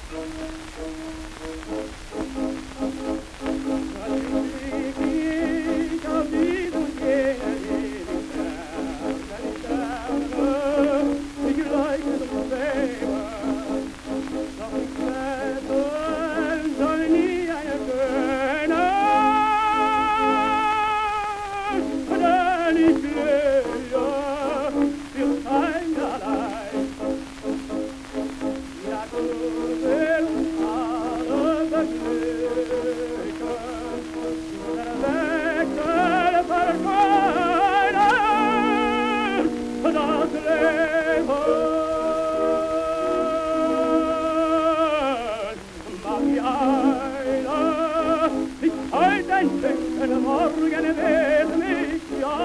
Morgen vet mich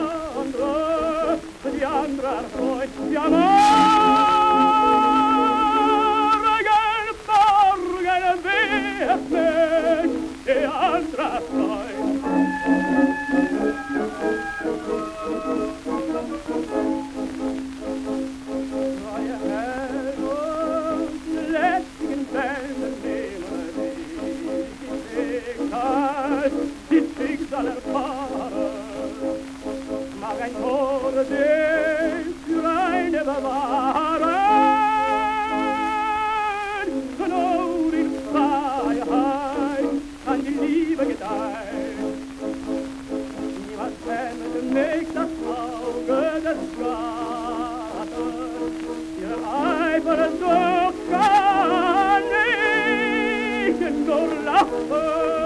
die andra freut, ja morgen vet mich die andra freut. Freie Herr und lästigen Bänder nehmen die Schicksal erfahren, mag ein Tor den für eine bewahren, nur in Freiheit kann die Liebe gedeihen. Niemand kennt nicht das Auge des Gatten, ihr Eifer so kann nicht nur lachen.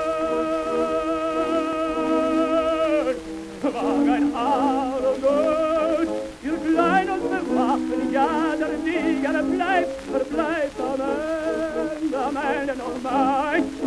Wag ein Augenblick, ihr klein und bewachen, ja, der Sieger bleibt am Ende noch mein.